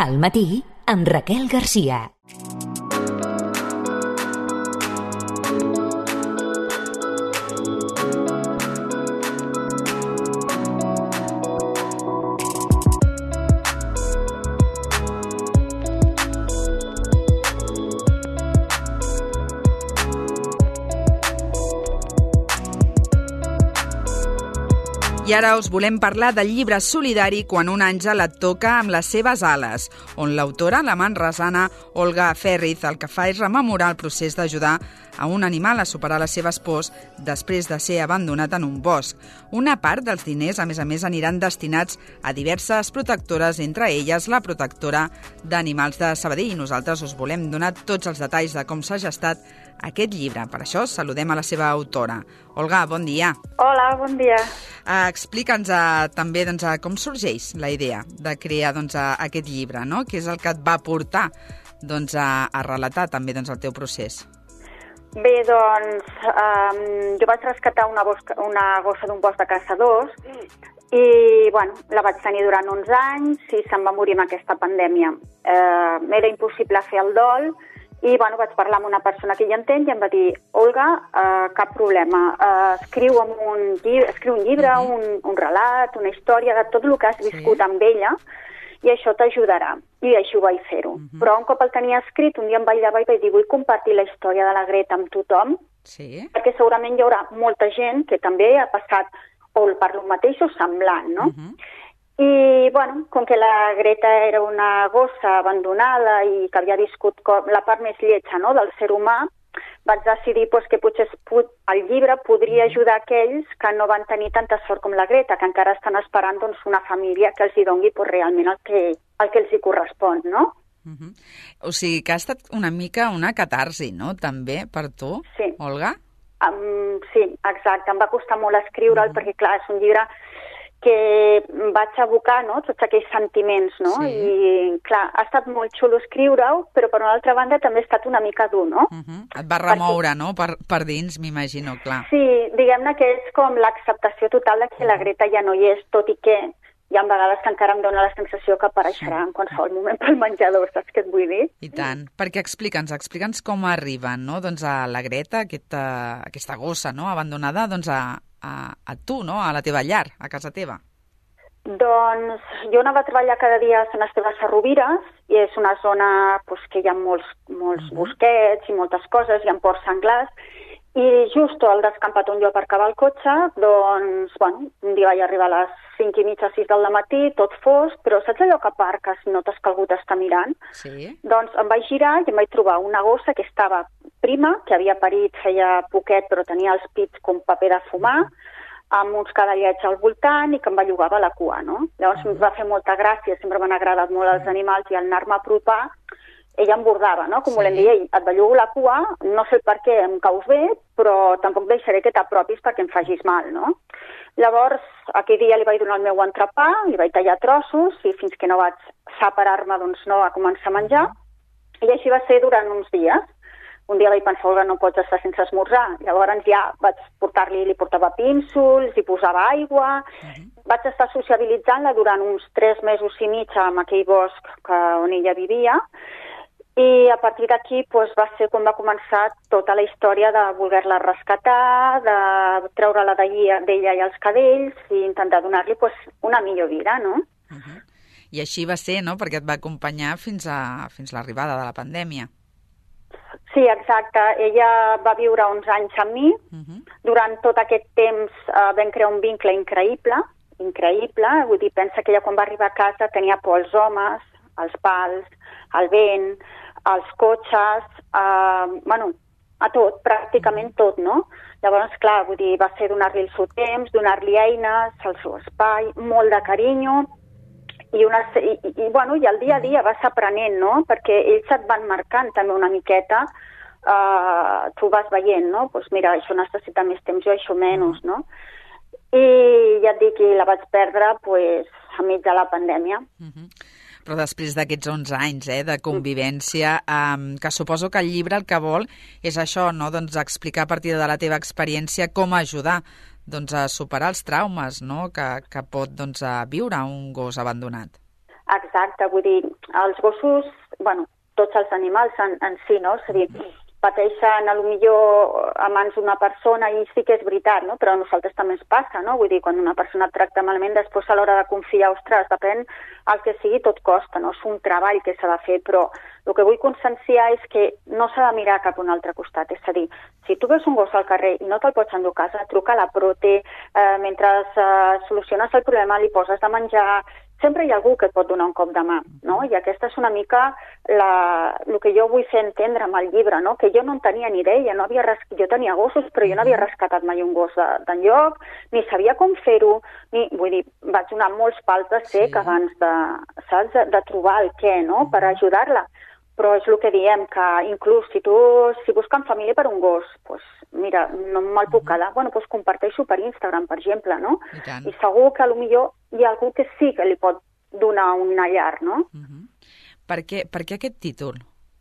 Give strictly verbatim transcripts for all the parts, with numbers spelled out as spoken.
Al matí, amb Raquel Garcia. I ara us volem parlar del llibre solidari Quan un àngel et toca amb les seves ales, on l'autora, la manresana Olga Ferriz, el que fa és rememorar el procés d'ajudar a un animal a superar les seves pors després de ser abandonat en un bosc. Una part dels diners, a més a més, aniran destinats a diverses protectores, entre elles la protectora d'animals de Sabadell. Nosaltres us volem donar tots els detalls de com s'ha gestat aquest llibre. Per això saludem a la seva autora. Olga, bon dia. Hola, bon dia. Uh, Explica'ns uh, també doncs, uh, com sorgeix la idea de crear doncs, uh, aquest llibre, no? Què és el que et va portar doncs, a, a relatar també doncs, el teu procés? Bé, doncs, um, jo vaig rescatar una, bosca, una gossa d'un bosc de caçadors i, bueno, la vaig tenir durant uns anys i se'n va morir amb aquesta pandèmia. Uh, M'era impossible fer el dol i, bueno, vaig parlar amb una persona que hi entén i em va dir, Olga, uh, cap problema, uh, escriu, amb un, llibre, escriu un llibre, mm-hmm. un, un relat, una història de tot el que has viscut sí. amb ella i això t'ajudarà. I així ho vaig fer-ho. Mm-hmm. Però un cop el tenia escrit, un dia em vaig llevar i vaig dir, vull compartir la història de la Greta amb tothom, sí. perquè segurament hi haurà molta gent que també ha passat o per lo mateix o semblant, no? Mm-hmm. I, bueno, com que la Greta era una gossa abandonada i que havia viscut la part més lletja, no?, del ser humà, vaig decidir pues, que potser el llibre podria ajudar aquells que no van tenir tanta sort com la Greta, que encara estan esperant doncs, una família que els hi doni pues, realment el que, el que els hi correspon, no? Uh-huh. O sigui que ha estat una mica una catarsi, no?, també, per tu, sí. Olga? Um, sí, exacte. Em va costar molt escriure'l uh-huh. perquè, clar, és un llibre que vaig abocar, no?, tots aquells sentiments, no? Sí. I, clar, ha estat molt xulo escriure-ho, però per una altra banda també ha estat una mica dur, no? Uh-huh. Et va remoure, Perquè... no?, per, per dins, m'imagino, clar. Sí, diguem-ne que és com l'acceptació total de que la Greta ja no hi és, tot i que hi ha vegades que encara em dóna la sensació que apareixerà en qualsevol moment pel menjador, saps què et vull dir? I tant, perquè explica'ns, explica'ns com arriben, no?, doncs a la Greta, aquesta, aquesta gossa, no?, abandonada, doncs a, a, a tu, no?, a la teva llar, a casa teva. Doncs jo anava a treballar cada dia a les teves Rovires i és una zona pues, que hi ha molts, molts uh-huh. bosquets i moltes coses, hi ha ports senglars i just al descampat on jo aparcava el cotxe, doncs, bueno, un dia vaig arribar a les cinc i mitja, sis del matí, tot fosc, però saps allò que aparques i notes que algú t'està mirant? Sí. Doncs em vaig girar i em vaig trobar una gossa que estava prima, que havia parit feia poquet, però tenia els pits com paper de fumar, amb uns cadallets al voltant i que em bellugava la cua, no? Llavors em va fer molta gràcia, sempre m'han agradat molt els animals i al anar-me a apropar, ella em bordava, no? Com sí. volem dir, ei, et bellugo la cua, no sé per què em caus bé, però tampoc deixaré que t'apropis perquè em facis mal, no? Llavors, aquell dia li vaig donar el meu entrepà, li vaig tallar trossos i fins que no vaig separar-me, doncs no, a començar a menjar. I així va ser durant uns dies. Un dia vaig pensar, Olga, no pots estar sense esmorzar. Llavors ja vaig portar-li, li portava pínsols, li posava aigua. Uh-huh. Vaig estar sociabilitzant-la durant uns tres mesos i mig amb aquell bosc que, on ella vivia. I a partir d'aquí pues, va ser quan va començar tota la història de voler-la rescatar, de treure-la d'ella i els cadells i intentar donar-li pues, una millor vida, no? Uh-huh. I així va ser, no?, perquè et va acompanyar fins a fins l'arribada de la pandèmia. Sí, exacte. Ella va viure uns anys amb mi. Uh-huh. Durant tot aquest temps uh, vam crear un vincle increïble, increïble. Vull dir, pensa que ella quan va arribar a casa tenia por als homes, als pals, al vent, als cotxes, uh, bueno, a tot, pràcticament tot, no? Llavors, clar, vull dir, va ser donar-li el seu temps, donar-li eines, el seu espai, molt de carinyo, i, una, i, i, i, bueno, i el dia a dia vas aprenent, no? Perquè ells et van marcant també una miqueta, uh, tu vas veient, no? Doncs pues mira, això necessita més temps, jo això menys, no? I ja et dic que la vaig perdre pues, a mig de la pandèmia. Uh-huh. Però després d'aquests onze anys eh, de convivència, eh, que suposo que el llibre el que vol és això, no? Doncs explicar a partir de la teva experiència com ajudar doncs, a superar els traumes, no?, que, que pot doncs, a viure un gos abandonat. Exacte, vull dir, els gossos, bueno, tots els animals en, en si, no? És a dir, pateixen a lo millor a mans d'una persona i sí que és veritat, no? Però a nosaltres també ens passa, no? Vull dir, quan una persona et tracta malament, després a l'hora de confiar, ostres, depèn el que sigui, tot costa, no? És un treball que s'ha de fer, però el que vull conscienciar és que no s'ha de mirar cap a un altre costat, és a dir, si tu veus un gos al carrer i no te'l pots endur a casa, truca a la Prote, eh, mentre eh, soluciones el problema li poses de menjar, sempre hi ha algú que et pot donar un cop de mà, no? I aquesta és una mica la, el que jo vull fer entendre amb el llibre, no? Que jo no en tenia ni idea, no havia res... jo tenia gossos, però jo no havia rescatat mai un gos d'enlloc, ni sabia com fer-ho, ni... vull dir, vaig donar molts pals de cec sí. abans de, saps? De, de trobar el què, no? Per ajudar-la. Però és el que diem, que inclús si tu si busquen família per un gos, pues, mira, no me'l puc quedar, bueno, pues comparteixo per Instagram, per exemple, no? I, I segur que potser hi ha algú que sí que li pot donar una llar, no? Uh-huh. Per què, per què aquest títol?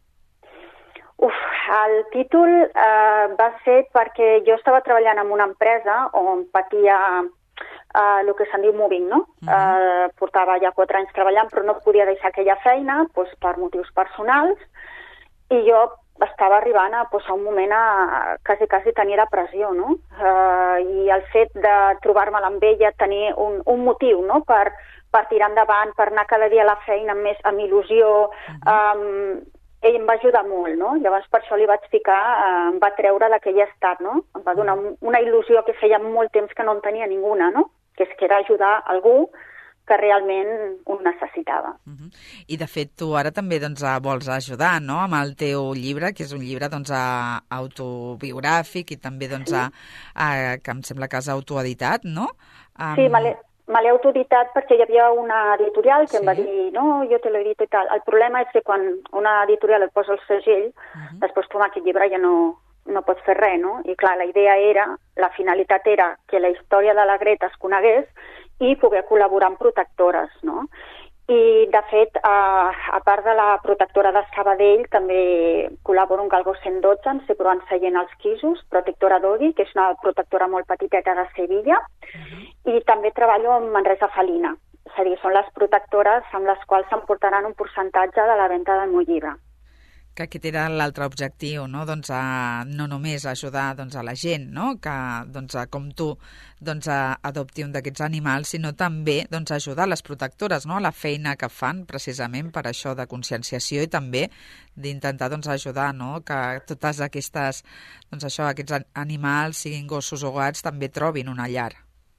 Uf, el títol eh, va ser perquè jo estava treballant en una empresa on patia Uh, el que se'n diu moving, no? Uh-huh. Uh, portava ja quatre anys treballant, però no podia deixar aquella feina doncs, per motius personals, i jo estava arribant a, doncs, a un moment a, a quasi, quasi tenir depressió, no? Uh, I el fet de trobar-me-la amb ella, tenir un, un motiu, no?, per, per tirar endavant, per anar cada dia a la feina amb, més, amb il·lusió, uh-huh. um, ell em va ajudar molt, no? Llavors per això li vaig ficar, eh, em va treure d'aquell estat, no? Em va donar una il·lusió que feia molt temps que no en tenia ninguna, no? Que és que era ajudar algú que realment ho necessitava. Uh-huh. I de fet tu ara també doncs, vols ajudar, no?, amb el teu llibre, que és un llibre doncs, autobiogràfic i també doncs, sí. a, a, que em sembla que has autoeditat, no? Um... Sí, me l'he me l'he autoeditat perquè hi havia una editorial que sí. em va dir, no, jo te l'he edito i tal. El problema és que quan una editorial et posa el segell, uh-huh. després tu amb aquest llibre ja no, no pots fer res, no? I clar, la idea era, la finalitat era que la història de la Greta es conegués i poder col·laborar amb protectores, no? I, de fet, a, a part de la protectora de Sabadell, també col·laboro amb Galgos cent dotze, amb Seguran Seient als Quisos, protectora Dogui, que és una protectora molt petiteta de Sevilla, uh-huh. i també treballo amb Manresa Felina. És a dir, són les protectores amb les quals s'emportaran un percentatge de la venda del meu llibre. Que aquest era l'altre objectiu, no? Doncs a, no només ajudar doncs, a la gent, no? Que doncs, a, com tu doncs, a, adopti un d'aquests animals, sinó també doncs, ajudar les protectores, no? A la feina que fan precisament per això de conscienciació i també d'intentar doncs, ajudar, no? Que totes aquestes, doncs, això, aquests animals, siguin gossos o gats, també trobin una llar.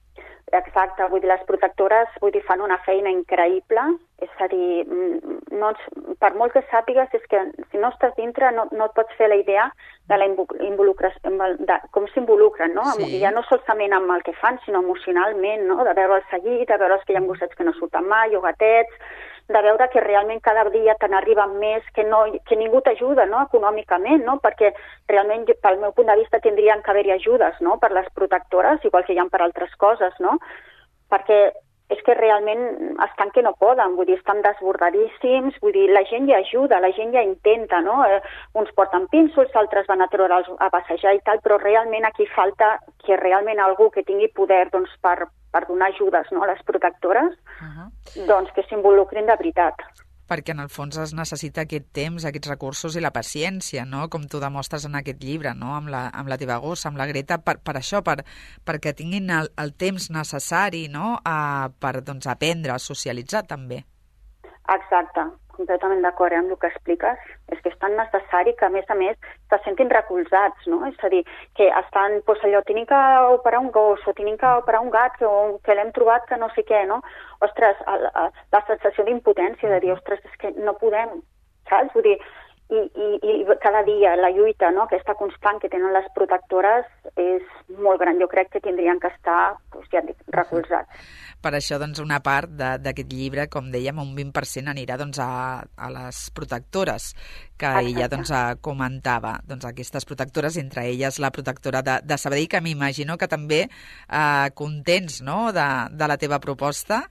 Exacte, vull dir, les protectores vull dir, fan una feina increïble, és a dir, no, per molt que sàpigues, és que si no estàs dintre no, no et pots fer la idea de, la involucració, de com s'involucren, no? Sí. I ja no solament amb el que fan, sinó emocionalment, no? De veure'ls seguit, de veure que hi ha gossets que no surten mai, o gatets, de veure que realment cada dia te n'arriben més, que, no, que ningú t'ajuda, no?, econòmicament, no?, perquè realment, pel meu punt de vista, tindrien que haver-hi ajudes, no?, per les protectores, igual que hi ha per altres coses, no?, perquè és que realment estan que no poden, vull dir, estan desbordadíssims, vull dir, la gent ja ajuda, la gent ja intenta, no?, eh, uns porten pinços, altres van a treure'ls a passejar i tal, però realment aquí falta que realment algú que tingui poder, doncs, per per donar ajudes, no?, a les protectores, uh-huh. doncs que s'involucrin de veritat. Perquè en el fons es necessita aquest temps, aquests recursos i la paciència, no?, com tu demostres en aquest llibre, no?, amb la, amb la teva gossa, amb la Greta, per, per això, per, perquè tinguin el, el temps necessari, no?, a, per doncs, aprendre, a socialitzar també. Exacte, completament d'acord amb el que expliques. És que és tan necessari que, a més a més, se sentin recolzats, no? És a dir, que estan, doncs allò, tenim que operar un gos o tenim que operar un gat que, que l'hem trobat que no sé què, no? Ostres, la, la sensació d'impotència de dir, ostres, és que no podem, saps? Vull dir, i, i, i cada dia la lluita, no?, aquesta constant que tenen les protectores és molt gran. Jo crec que tindrien que estar, doncs, ja dic, recolzats. Per això, doncs, una part d'aquest llibre, com dèiem, un vint per cent anirà doncs, a, a les protectores, que Exacte. ella doncs, comentava. Doncs aquestes protectores, entre elles la protectora de, de Sabadell, que m'imagino que també eh, contents, no?, de, de la teva proposta.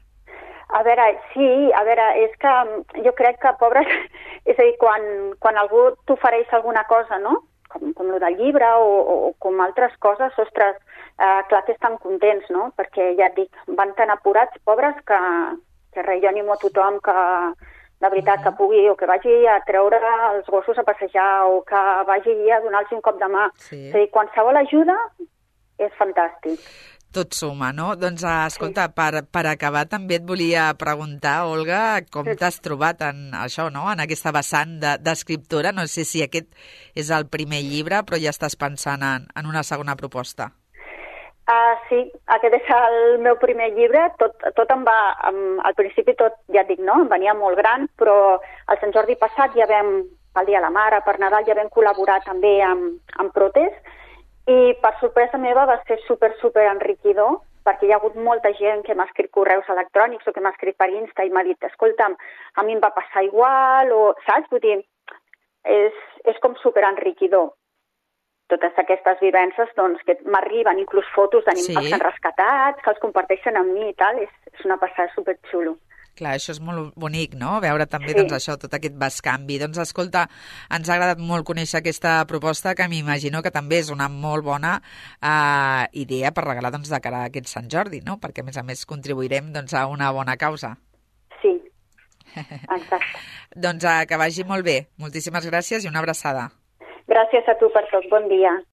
A veure, sí, a veure, és que jo crec que, pobres, és a dir, quan, quan algú t'ofereix alguna cosa, no?, com, com el del llibre o, o, o com altres coses, ostres, eh, clar que estan contents, no?, perquè ja et dic, van tan apurats, pobres, que, que res, jo animo a tothom que, de veritat, que pugui, o que vagi a treure els gossos a passejar, o que vagi a donar-los un cop de mà. Sí. És a dir, qualsevol ajuda és fantàstic. Tot suma, no? Doncs, escolta, sí. per, per acabar també et volia preguntar, Olga, com sí. t'has trobat en això, no? En aquesta vessant d'escriptora. No sé si aquest és el primer llibre, però ja estàs pensant en, en una segona proposta. Uh, sí, aquest és el meu primer llibre. Tot, tot em va, um, al principi tot, ja et dic, no? Em venia molt gran, però el Sant Jordi passat ja vam, pel Dia de la Mare, per Nadal, ja vam col·laborar també amb, amb Protest, i per sorpresa meva va ser super, super enriquidor, perquè hi ha hagut molta gent que m'ha escrit correus electrònics o que m'ha escrit per Insta i m'ha dit, escolta'm, a mi em va passar igual, o saps? Vull dir, és, és com super enriquidor. Totes aquestes vivències, doncs, que m'arriben inclús fotos d'animals sí. que han rescatat, que els comparteixen amb mi i tal, és, és una passada superxulo. Clar, això és molt bonic, no? Veure també, sí. doncs, això, tot aquest bescanvi. Doncs, escolta, ens ha agradat molt conèixer aquesta proposta, que m'imagino que també és una molt bona eh, idea per regalar, doncs, de cara a aquest Sant Jordi, no? Perquè, a més a més, contribuirem, doncs, a una bona causa. Sí, exacte. Doncs eh, que vagi molt bé. Moltíssimes gràcies i una abraçada. Gràcies a tu per tot. Bon dia.